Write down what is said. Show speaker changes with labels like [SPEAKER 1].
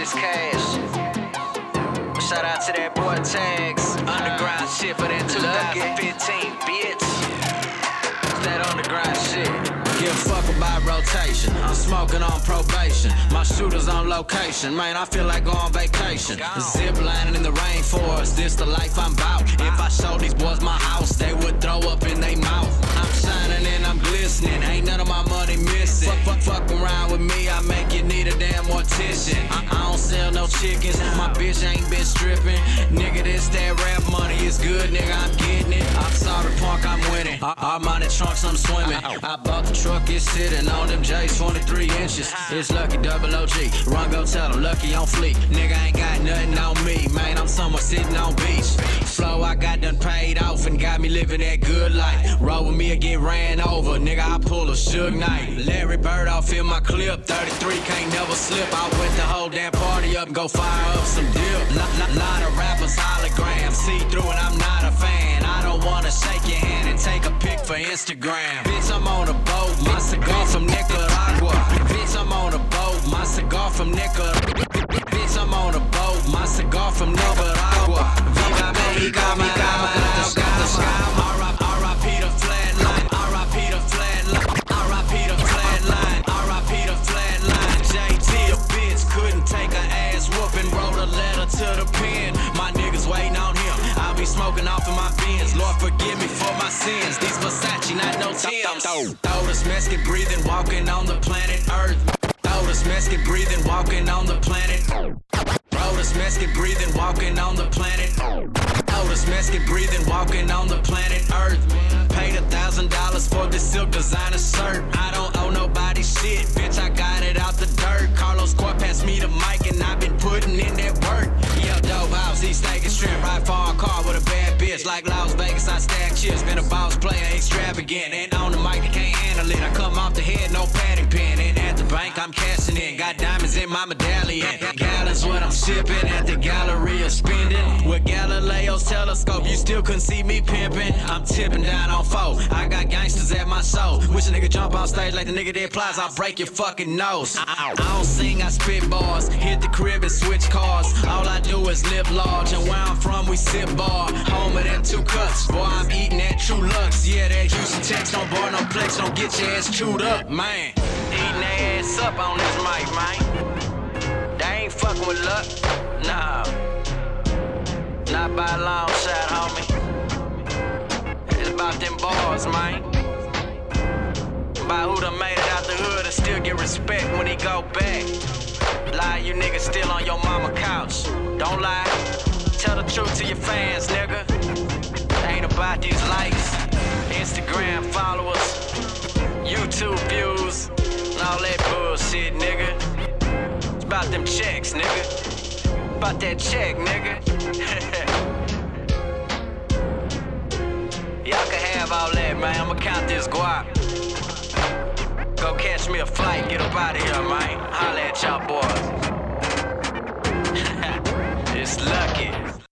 [SPEAKER 1] this cash. Shout out to that boy Tags. Underground shit for that 2015, bitch. That underground shit. Give a fuck about rotation. I'm smoking on probation. My shooter's on location. Man, I feel like going on vacation. Zip lining in the rainforest. This the life I'm bout. If I showed these boys my house, they would throw up in their mouth. I'm shining and I'm glistening. Ain't none of my money missing. Fuck around with me, I make you need a damn mortician. I don't sell no chickens. My bitch ain't been stripping. Nigga, this that rap money is good, nigga. I'm getting it. I'm sorry, punk, I'm winning. Armani trunks, I'm swimming. I bought the truck, it's sitting on them J's 23 inches. It's Lucky double OG. Run, go tell them, Lucky on fleek. Nigga ain't got nothing on me, man. I'm somewhere sitting on beach. Flow I got done paid off and got me living that good life. Roll with me or get ran over, nigga. I pull a Suge Knight. Larry Bird off in my clip. 33 can't never slip. I went the whole damn party up and go fire up some dip. Lot of rappers holograms, see through and I'm not a fan. I don't wanna shake your hand and take a pic for Instagram. Bitch, I'm on a boat, my cigar from Nicaragua. Bitch, I'm on a boat, my cigar from Nicaragua. Bitch, I'm on a boat, my cigar from Nicaragua. R.I.P. the flatline, R.I.P. the flatline, R.I.P. the flatline, R.I.P. the flatline. JT a bitch, couldn't take her ass whooping, wrote a letter to the pen. My niggas waiting on him, I'll be smoking off of my Benz. Lord forgive me for my sins, these Versace, not no Timbs. Oldest Mexican breathing, walking on the planet Earth. Oldest Mexican breathing, walking on the planet. Oldest Mexican breathing, walking on the planet. Oldest Mexican breathing, walking on the planet Earth. Paid $1,000 for this silk designer shirt. I don't owe nobody shit, bitch, I got it out the dirt. Carlos Court passed me the mic and I've been putting in that work. Yeah, dope house, eat steak and shrimp, ride far car with a bad bitch. Like Las Vegas, I stack chips, been a boss player, extravagant. And on the mic, they can't handle it. I come off the head, no padding pen. And at the bank, I'm cashing in. Got diamonds in my medallion. Gallons what I'm shipping at the Galleria spending. With Galileo's telescope, you still couldn't see me pimping. I'm tipping down on foe. I got gangsters at my show. Wish a nigga jump on stage like the nigga did Plies. I'll break your fucking nose. I don't sing, I spit bars. Hit the crib and switch cars. All I do is live large. And where I'm from, we sip bar. Home of them 2 cuts. Boy, I'm eating that True Lux. Yeah, that Houston Tex. Don't bar no flex. Don't get your ass chewed up, man. Eating their ass up on this mic, man. They ain't fucking with luck. Nah. Not by a long shot, homie. It's about them bars, man. About who done made it out the hood and still get respect when he go back. Lie, you niggas still on your mama couch. Don't lie. Tell the truth to your fans, nigga. Ain't about these likes, Instagram followers, YouTube views, and all that bullshit, nigga. It's about them checks, nigga. About that check, nigga. Y'all can have all that, man. I'ma count this guap. Go catch me a flight, get up out of here, man. Holla at y'all boys. It's Lucky.